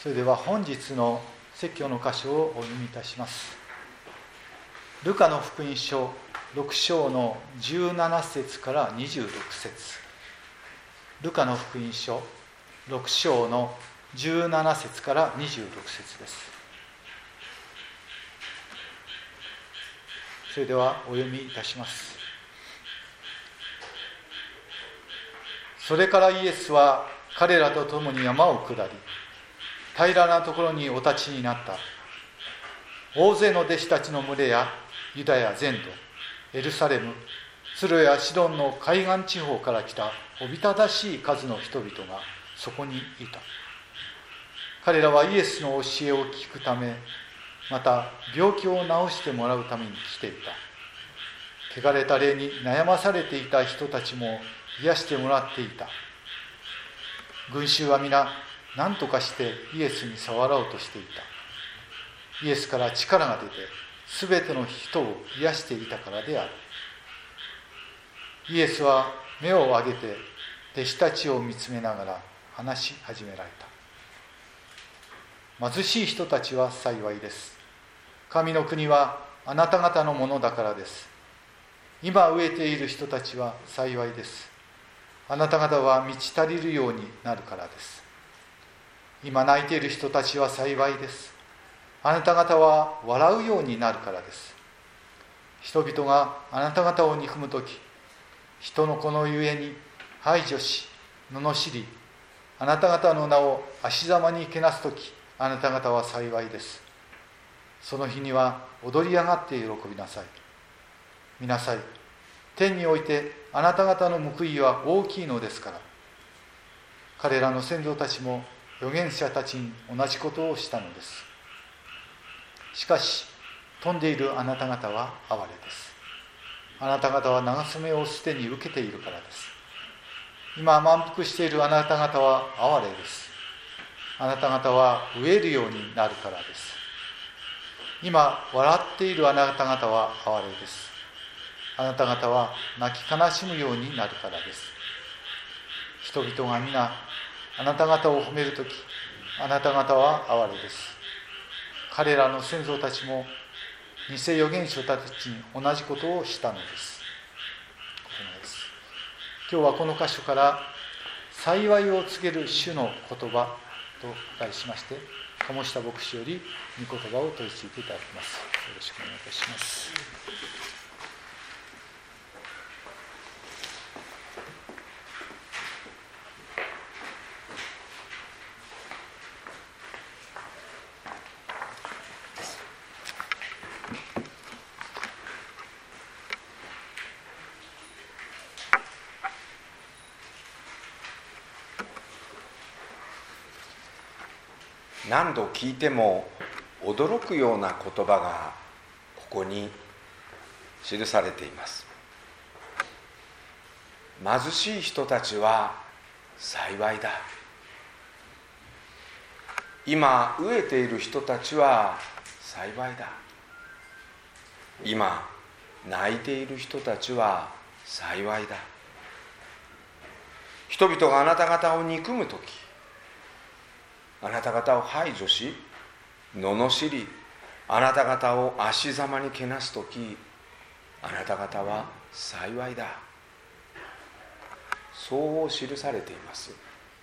それでは本日の説教の箇所をお読みいたします。ルカの福音書6章の17節から26節。ルカの福音書6章の17節から26節です。それではお読みいたします。それからイエスは彼らと共に山を下り、平らなところにお立ちになった。大勢の弟子たちの群れやユダヤ全土、エルサレム、ツロやシドンの海岸地方から来たおびただしい数の人々がそこにいた。彼らはイエスの教えを聞くため、また病気を治してもらうために来ていた。汚れた霊に悩まされていた人たちも癒してもらっていた。群衆は皆何とかしてイエスに触ろうとしていた。イエスから力が出てすべての人を癒していたからである。イエスは目を上げて弟子たちを見つめながら話し始められた。貧しい人たちは幸いです。神の国はあなた方のものだからです。今飢えている人たちは幸いです。あなた方は満ち足りるようになるからです。今泣いている人たちは幸いです。あなた方は笑うようになるからです。人々があなた方を憎むとき、人の子のゆえに排除し、罵り、あなた方の名を足ざまにけなすとき、あなた方は幸いです。その日には踊り上がって喜びなさい。見なさい。天においてあなた方の報いは大きいのですから。彼らの先祖たちも預言者たちに同じことをしたのです。しかし富んでいるあなた方は哀れです。あなた方は慰めをすでに受けているからです。今満腹しているあなた方は哀れです。あなた方は飢えるようになるからです。今笑っているあなた方は哀れです。あなた方は泣き悲しむようになるからです。人々が皆あなた方を褒めるとき、あなた方は哀れです。彼らの先祖たちも偽預言者たちに同じことをしたのです。今日はこの箇所から幸いを告げる主の言葉と題しまして、鴨下牧師より御言葉を取り次いでいただきます。よろしくお願いいたします。 何度聞いても驚くような言葉がここに記されています。貧しい人たちは幸いだ。今飢えている人たちは幸いだ。今泣いている人たちは幸いだ。人々があなた方を憎むとき、あなた方を排除し、罵り、あなた方を足ざまにけなすとき、あなた方は幸いだ。そう記されています。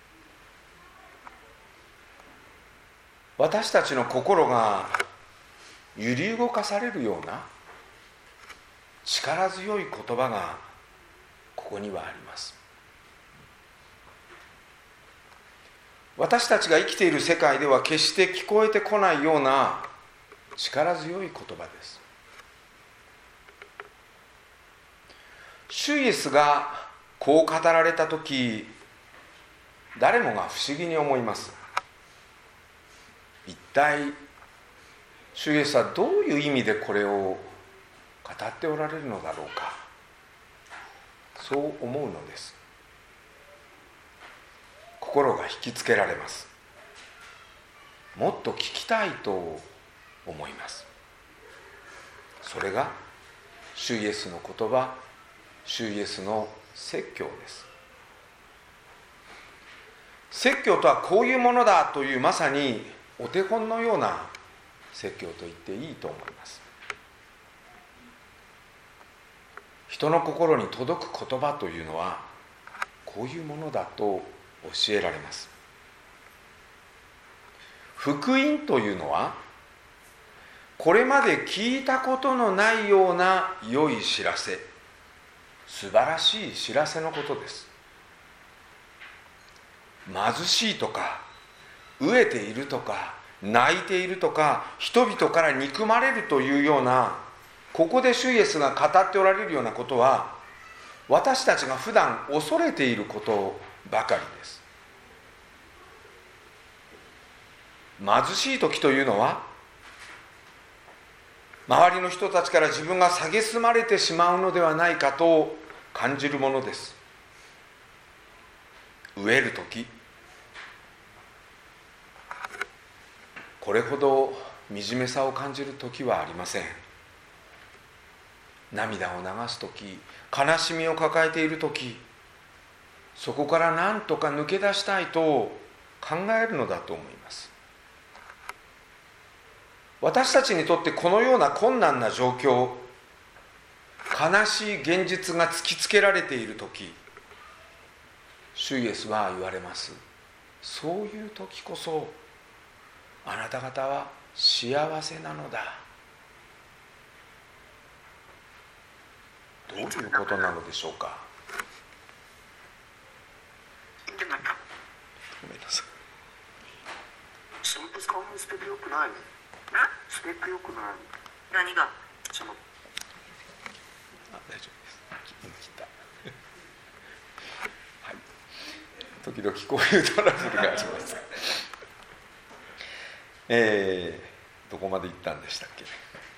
私たちの心が揺り動かされるような力強い言葉がここにはあります。私たちが生きている世界では決して聞こえてこないような力強い言葉です。主イエスがこう語られたとき、誰もが不思議に思います。一体主イエスはどういう意味でこれを語っておられるのだろうか、そう思うのです。心が引きつけられます。もっと聞きたいと思います。それが主イエスの言葉、主イエスの説教です。 説教とはこういうものだという、まさにお手本のような説教と言っていいと思います。人の心に届く言葉というのはこういうものだと教えられます。福音というのはこれまで聞いたことのないような良い知らせ、素晴らしい知らせのことです。貧しいとか飢えているとか泣いているとか人々から憎まれるというような、ここで主イエスが語っておられるようなことは私たちが普段恐れていることばかりです。貧しい時というのは周りの人たちから自分が蔑まれてしまうのではないかと感じるものです。飢える時、これほど惨めさを感じる時はありません。涙を流す時、悲しみを抱えている時、そこから何とか抜け出したいと考えるのだと思います。私たちにとってこのような困難な状況、悲しい現実が突きつけられている時、主イエスは言われます。そういう時こそあなた方は幸せなのだ。どういうことなのでしょうか。ごめんなさい。 スペック良くない。スペック良くない。 何が？ その大丈夫です。切った。はい。時々こういうトラブルがあります。どこまで行ったんでしたっけ。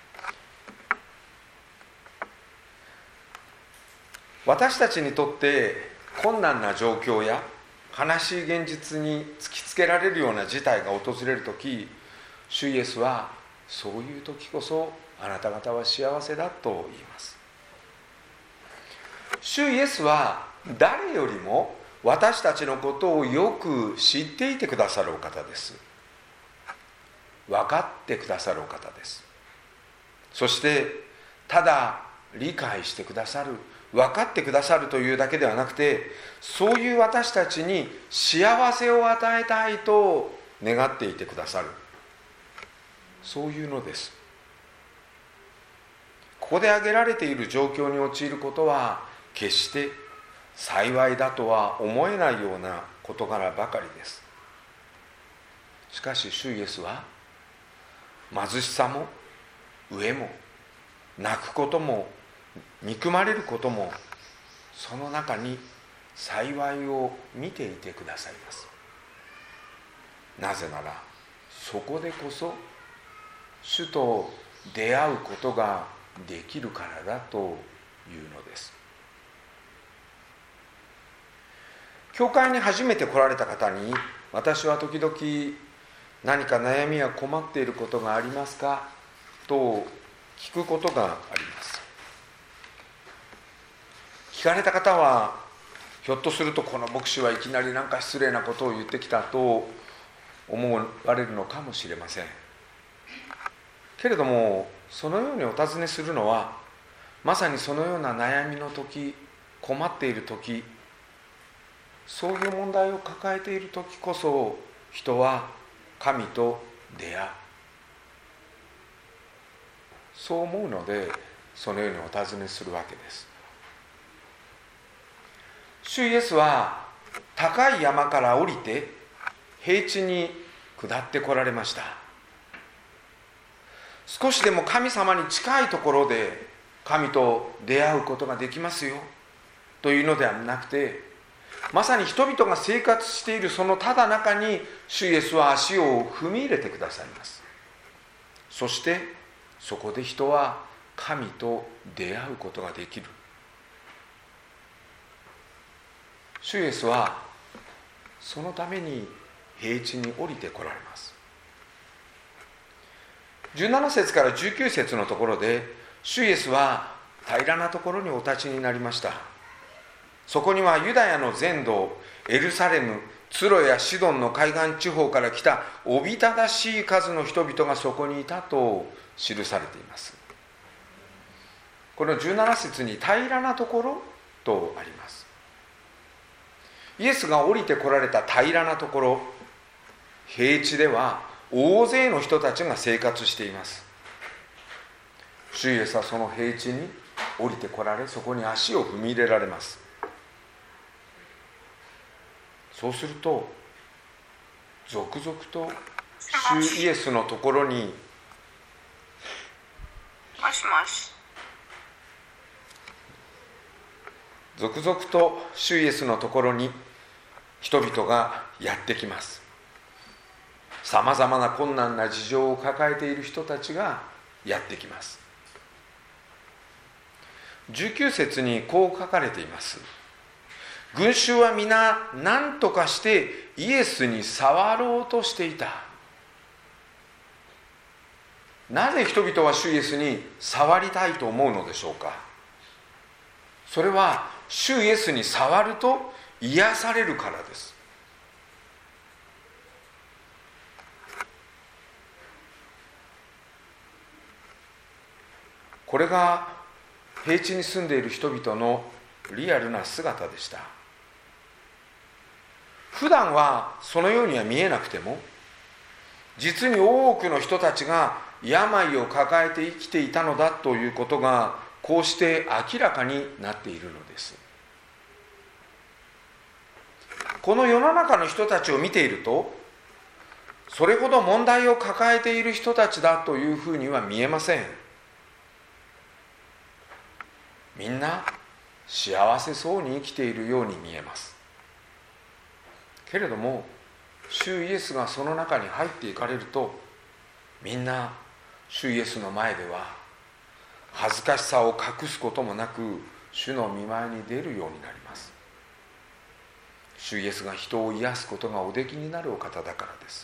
私たちにとって困難な状況や悲しい現実に突きつけられるような事態が訪れるとき、主イエスはそういう時こそあなた方は幸せだと言います。主イエスは誰よりも私たちのことをよく知っていてくださるお方です。分かってくださるお方です。そしてただ理解してくださる、分かってくださるというだけではなくて、そういう私たちに幸せを与えたいと願っていてくださる、そういうのです。ここで挙げられている状況に陥ることは決して幸いだとは思えないような事柄ばかりです。しかし主イエスは貧しさも飢えも泣くことも憎まれることも、その中に幸いを見ていてくださいます。なぜならそこでこそ主と出会うことができるからだというのです。教会に初めて来られた方に、私は時々何か悩みや困っていることがありますかと聞くことがあります。聞かれた方はひょっとするとこの牧師はいきなり何か失礼なことを言ってきたと思われるのかもしれませんけれども、そのようにお尋ねするのはまさにそのような悩みの時、困っている時、そういう問題を抱えている時こそ人は神と出会う、そう思うのでそのようにお尋ねするわけです。主イエスは高い山から降りて平地に下ってこられました。少しでも神様に近いところで神と出会うことができますよというのではなくて、まさに人々が生活しているそのただ中に主イエスは足を踏み入れてくださいます。そしてそこで人は神と出会うことができる。主イエスはそのために平地に降りてこられます。17節から19節のところで、主イエスは平らなところにお立ちになりました。 そこにはユダヤの全土、エルサレム、ツロやシドンの海岸地方から来たおびただしい数の人々がそこにいたと記されています。この17節に平らなところとあります。イエスが降りてこられた平らなところ、平地では大勢の人たちが生活しています。主イエスはその平地に降りてこられ、そこに足を踏み入れられます。そうすると続々と主イエスのところに続々と主イエスのところに人々がやってきます。さまざまな困難な事情を抱えている人たちがやってきます。19節にこう書かれています。群衆は皆何とかしてイエスに触ろうとしていた。なぜ人々は主イエスに触りたいと思うのでしょうか。それは主イエスに触ると癒されるからです。これが平地に住んでいる人々のリアルな姿でした。普段はそのようには見えなくても、実に多くの人たちが病を抱えて生きていたのだということがこうして明らかになっているのです。この世の中の人たちを見ていると、それほど問題を抱えている人たちだというふうには見えません。みんな幸せそうに生きているように見えます。けれども主イエスがその中に入っていかれると、みんな主イエスの前では恥ずかしさを隠すこともなく主の御前に出るようになります。主イエスが人を癒すことがおできになるお方だからです。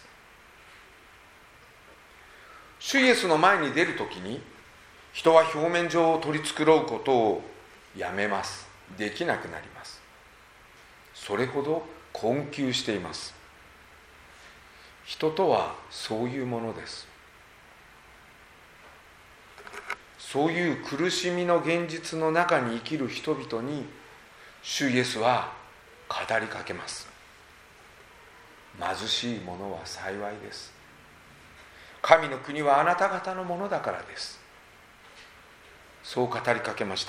主イエスの前に出るときに、人は表面上を取り繕うことをやめます。できなくなります。それほど困窮しています。人とはそういうものです。そういう苦しみの現実の中に生きる人々に主イエスは語りかけます。貧しい者は幸いです。神の国はあなた方のものだからです。そう語りかけました。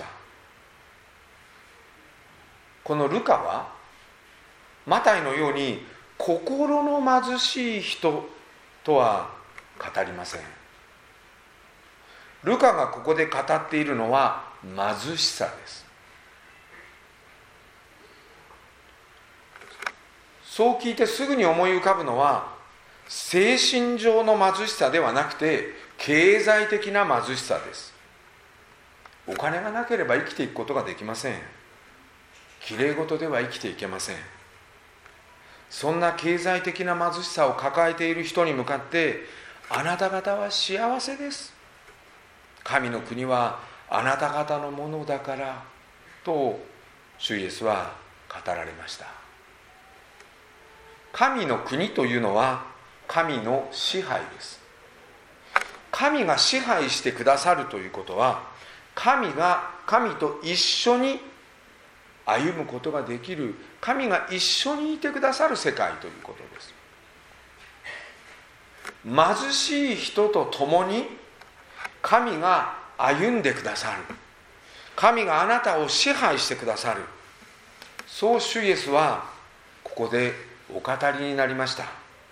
このルカはマタイのように心の貧しい人とは語りません。ルカがここで語っているのは貧しさです。そう聞いてすぐに思い浮かぶのは、精神上の貧しさではなくて経済的な貧しさです。お金がなければ生きていくことができません。きれい事では生きていけません。そんな経済的な貧しさを抱えている人に向かって、あなた方は幸せです。神の国はあなた方のものだからと主イエスは語られました。神の国というのは神の支配です。神が支配してくださるということは、神と一緒に歩むことができる、神が一緒にいてくださる世界ということです。貧しい人と共に神が歩んでくださる、神があなたを支配してくださる、そう主イエスはここでお語りになりました。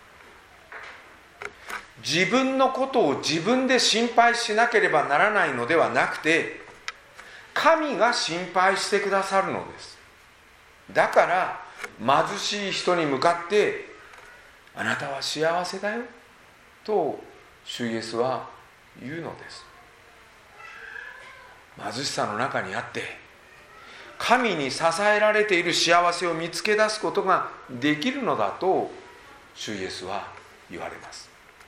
自分のことを自分で心配しなければならないのではなくて、神が心配してくださるのです。だから貧しい人に向かって、あなたは幸せだよと主イエスは言うのです。貧しさの中にあって神に支えられている幸せを見つけ出すことができるのだと主イエスは言われます。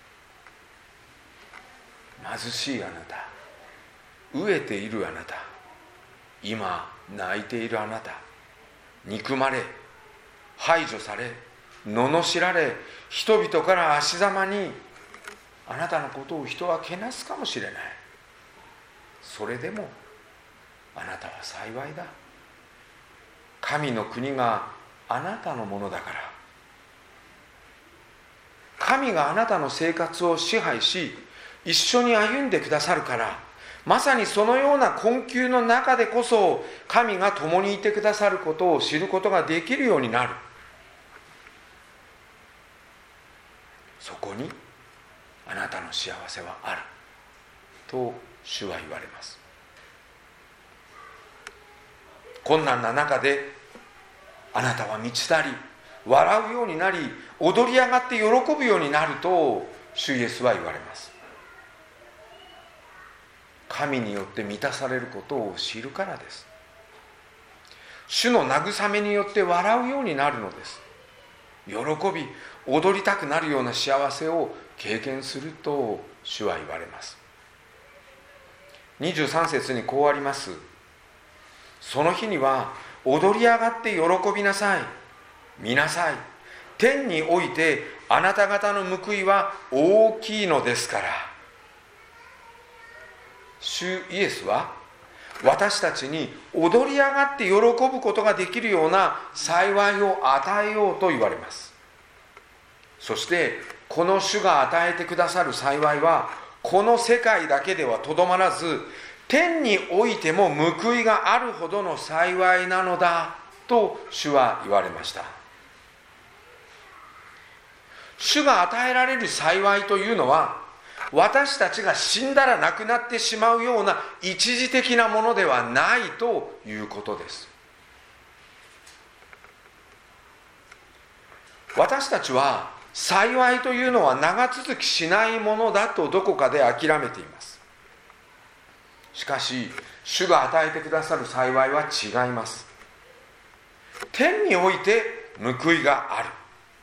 貧しいあなた、飢えているあなた、今泣いているあなた、 憎まれ、排除され、罵られ、人々から足ざまにあなたのことを人はけなすかもしれない。それでもあなたは幸いだ。神の国があなたのものだから。神があなたの生活を支配し、一緒に歩んでくださるから、まさにそのような困窮の中でこそ神が共にいてくださることを知ることができるようになる。そこにあなたの幸せはあると主は言われます。困難な中であなたは満ちたり、笑うようになり、踊り上がって喜ぶようになると主イエスは言われます。神によって満たされることを知るからです。主の慰めによって笑うようになるのです。喜び、踊りたくなるような幸せを経験すると主は言われます。23節にこうあります。その日には踊り上がって喜びなさい。見なさい。天においてあなた方の報いは大きいのですから。主イエスは私たちに踊り上がって喜ぶことができるような幸いを与えようと言われます。そしてこの主が与えてくださる幸いはこの世界だけではとどまらず、天においても報いがあるほどの幸いなのだと主は言われました。主が与えられる幸いというのは、私たちが死んだらなくなってしまうような一時的なものではないということです。私たちは幸いというのは長続きしないものだとどこかで諦めています。しかし主が与えてくださる幸いは違います。天において報いがある。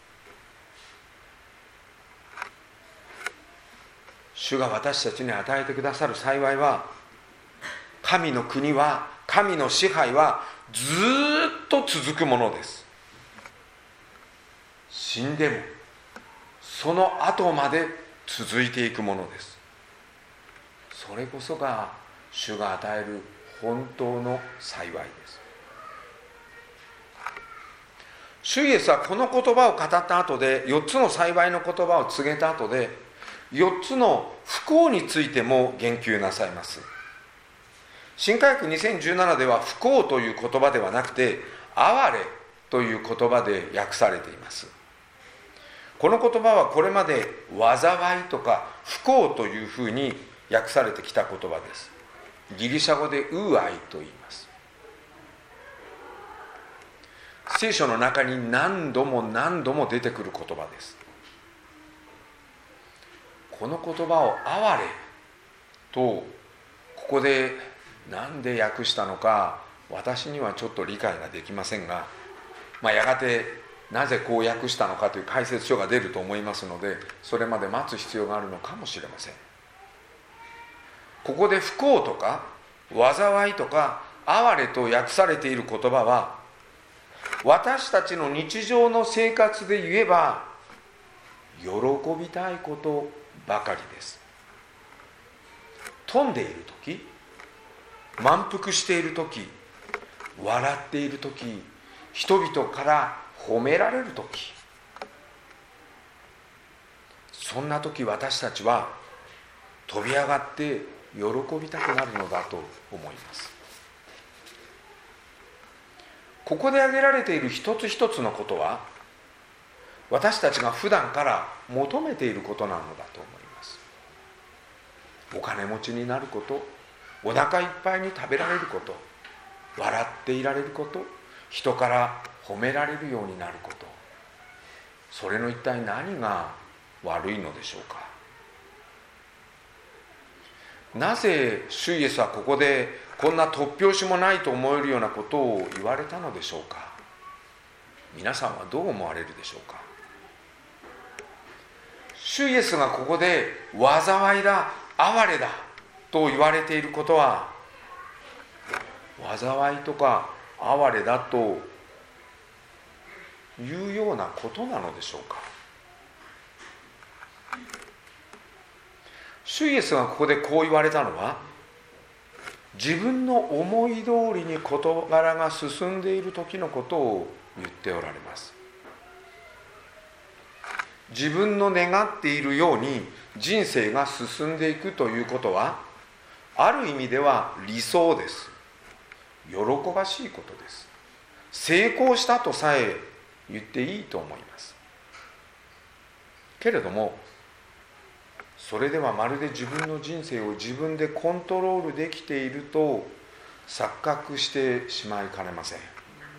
主が私たちに与えてくださる幸いは、神の国は、神の支配はずっと続くものです。死んでもその後まで続いていくものです。それこそが主が与える本当の幸いです。主イエスはこの言葉を語った後で、4つの幸いの言葉を告げた後で、4つの不幸についても言及なさいます。新科学2017では不幸という言葉ではなくて哀れという言葉で訳されています。この言葉はこれまで災いとか不幸というふうに訳されてきた言葉です。ギリシャ語でウーアイと言います。聖書の中に何度も何度も出てくる言葉です。この言葉を哀れとここで何で訳したのか私にはちょっと理解ができませんが、やがてなぜこう訳したのかという解説書が出ると思いますので、それまで待つ必要があるのかもしれません。ここで不幸とか災いとか哀れと訳されている言葉は、私たちの日常の生活で言えば喜びたいことばかりです。富んでいる時、満腹している時、笑っている時、人々から褒められる時、そんな時私たちは飛び上がって喜びたくなるのだと思います。ここで挙げられている一つ一つのことは、私たちが普段から求めていることなのだと思います。お金持ちになること、お腹いっぱいに食べられること、笑っていられること、人から褒められるようになること、それの一体何が悪いのでしょうか。なぜ主イエスはここでこんな突拍子もないと思えるようなことを言われたのでしょうか。皆さんはどう思われるでしょうか。主イエスがここで災いだ、哀れだと言われていることは、災いとか哀れだというようなことなのでしょうか。主イエスがここでこう言われたのは、自分の思い通りに事柄が進んでいる時のことを言っておられます。自分の願っているように人生が進んでいくということは、ある意味では理想です。喜ばしいことです。成功したとさえ言っていいと思います。けれども、それではまるで自分の人生を自分でコントロールできていると錯覚してしまいかねません。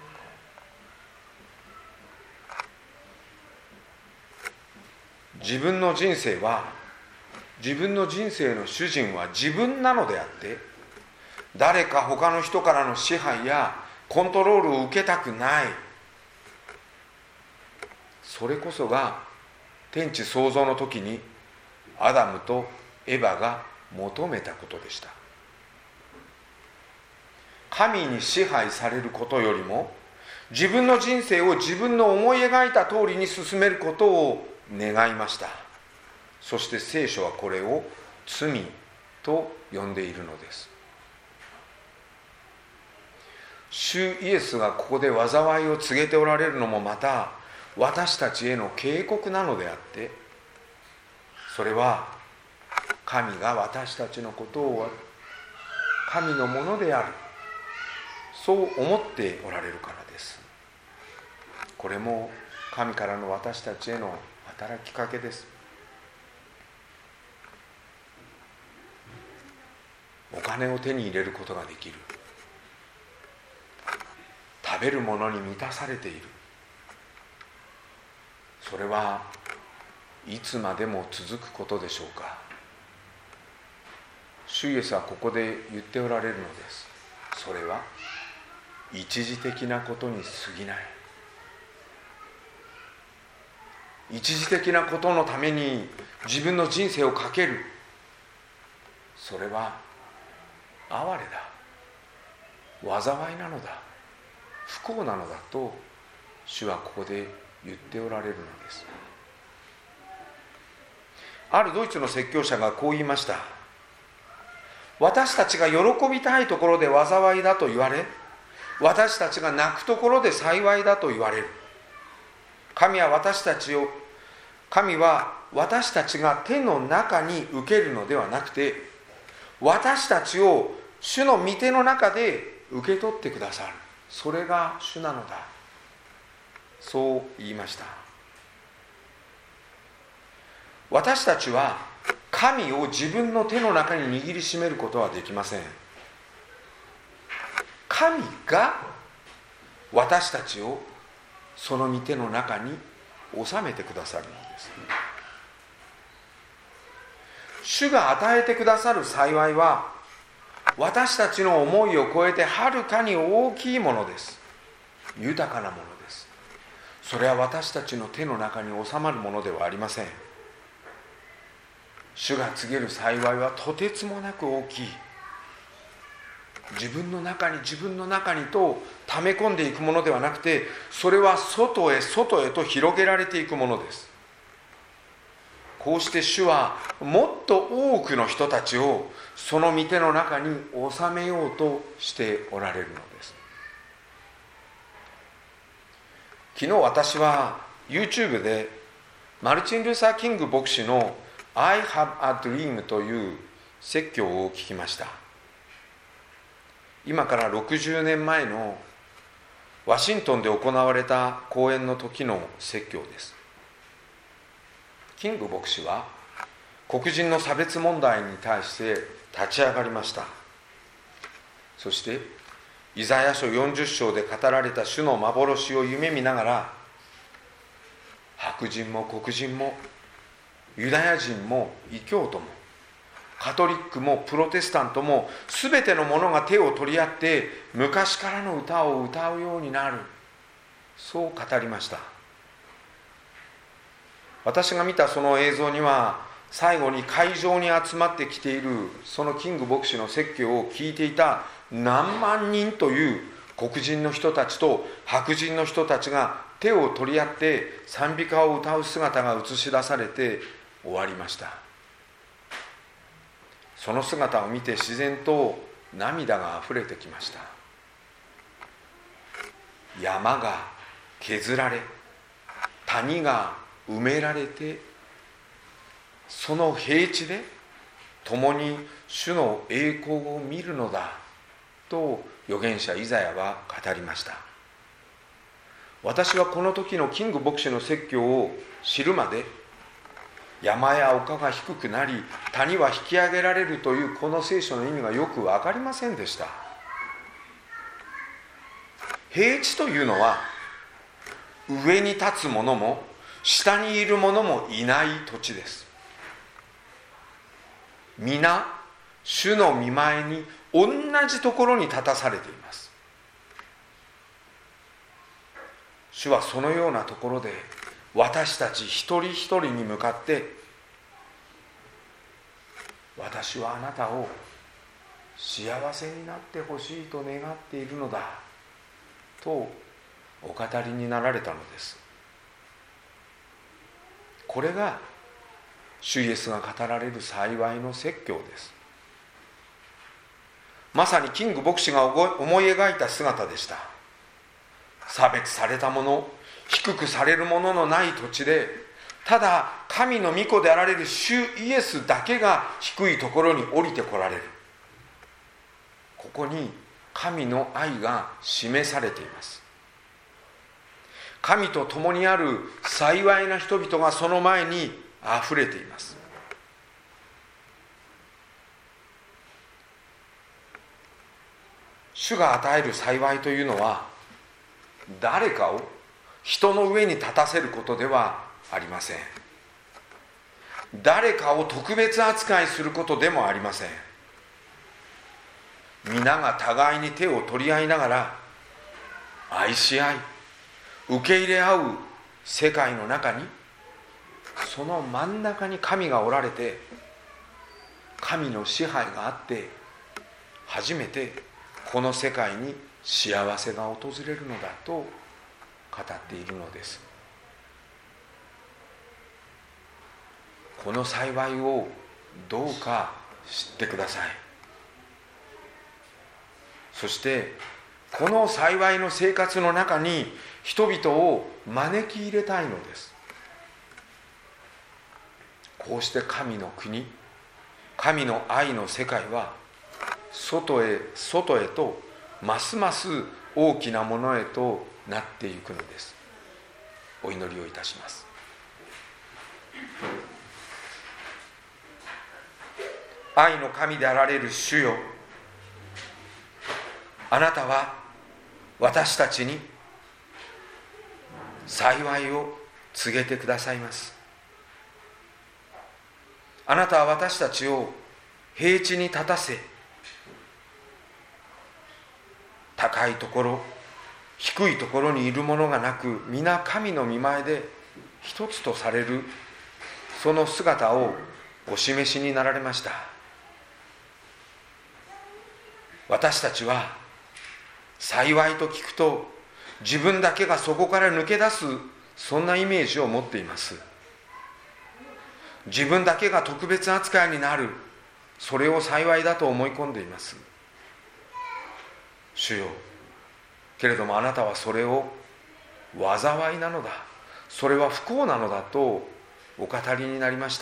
自分の人生の主人は自分なのであって、誰か他の人からの支配やコントロールを受けたくない。それこそが天地創造の時にアダムとエバが求めたことでした。神に支配されることよりも、自分の人生を自分の思い描いた通りに進めることを願いました。そして聖書はこれを罪と呼んでいるのです。主イエスがここで災いを告げておられるのもまた私たちへの警告なのであって、それは神が私たちのことを神のものである、そう思っておられるからです。これも神からの私たちへの働きかけです。お金を手に入れることができる。食べるものに満たされている。それはいつまでも続くことでしょうか。主イエスはここで言っておられるのです。それは一時的なことに過ぎない。一時的なことのために自分の人生をかける。それは哀れだ。災いなのだ。不幸なのだと主はここで言っておられるのです。あるドイツの説教者がこう言いました。私たちが喜びたいところで災いだと言われ、私たちが泣くところで幸いだと言われる。神は私たちが手の中に受けるのではなくて、私たちを主の御手の中で受け取ってくださる。それが主なのだ。そう言いました。私たちは神を自分の手の中に握りしめることはできません。神が私たちをその御手の中に収めてくださるのです。主が与えてくださる幸いは私たちの思いを超えてはるかに大きいものです。豊かなものです。それは私たちの手の中に収まるものではありません。主が告げる幸いはとてつもなく大きい。自分の中にと溜め込んでいくものではなくて、それは外へと広げられていくものです。こうして主はもっと多くの人たちをその御手の中に収めようとしておられるのです。昨日私は YouTube でマルチン・ルーサー・キング牧師の I have a dream という説教を聞きました。今から60年前のワシントンで行われた講演の時の説教です。キング牧師は黒人の差別問題に対して立ち上がりました。そしてイザヤ書40章で語られた主の幻を夢見ながら、白人も黒人もユダヤ人も異教徒もカトリックもプロテスタントも全ての者が手を取り合って昔からの歌を歌うようになる、そう語りました。私が見たその映像には、最後に会場に集まってきているそのキング牧師の説教を聞いていた何万人という黒人の人たちと白人の人たちが手を取り合って賛美歌を歌う姿が映し出されて終わりました。その姿を見て自然と涙があふれてきました。山が削られ、谷が埋められて、その平地で共に主の栄光を見るのだと預言者イザヤは語りました。私はこの時のキング牧師の説教を知るまで、山や丘が低くなり谷は引き上げられるというこの聖書の意味がよく分かりませんでした。平地というのは上に立つ者も下にいる者もいない土地です。皆主の御前に同じところに立たされています。主はそのようなところで私たち一人一人に向かって、私はあなたを幸せになってほしいと願っているのだとお語りになられたのです。これが主イエスが語られる幸いの説教です。まさにキング牧師が思い描いた姿でした。差別されたもの、低くされるもののない土地で、ただ神の御子であられる主イエスだけが低いところに降りてこられる。ここに神の愛が示されています。神と共にある幸いな人々がその前にあふれています。主が与える幸いというのは、誰かを人の上に立たせることではありません。誰かを特別扱いすることでもありません。皆が互いに手を取り合いながら愛し合い受け入れ合う世界の中に、その真ん中に神がおられて、神の支配があって初めてこの世界に幸せが訪れるのだと語っているのです。この幸いをどうか知ってください。そしてこの幸いの生活の中に人々を招き入れたいのです。こうして神の国、神の愛の世界は外へとますます大きなものへとなっていくのです。お祈りをいたします。愛の神であられる主よ、あなたは私たちに幸いを告げてくださいます。あなたは私たちを平地に立たせ、高いところ低いところにいるものがなく、皆神の御前で一つとされる、その姿をお示しになられました。私たちは幸いと聞くと自分だけがそこから抜け出す、そんなイメージを持っています。自分だけが特別扱いになる、それを幸いだと思い込んでいます。主よ、けれどもあなたはそれを災いなのだ、それは不幸なのだとお語りになりました。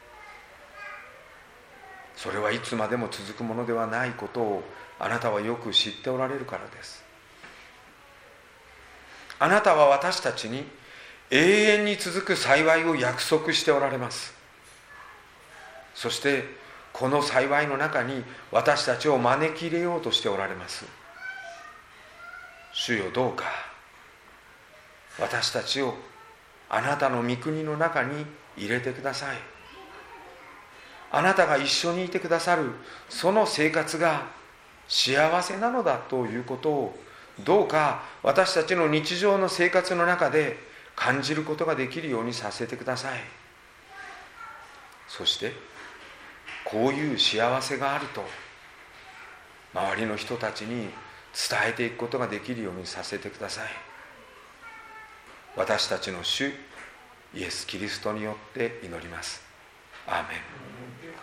それはいつまでも続くものではないことをあなたはよく知っておられるからです。あなたは私たちに永遠に続く幸いを約束しておられます。そしてこの幸いの中に私たちを招き入れようとしておられます。主よ、どうか私たちをあなたの御国の中に入れてください。あなたが一緒にいてくださるその生活が幸せなのだということを、どうか私たちの日常の生活の中で感じることができるようにさせてください。そしてこういう幸せがあると周りの人たちに伝えていくことができるようにさせてください。 私たちの主イエス・キリストによって祈ります。アーメン。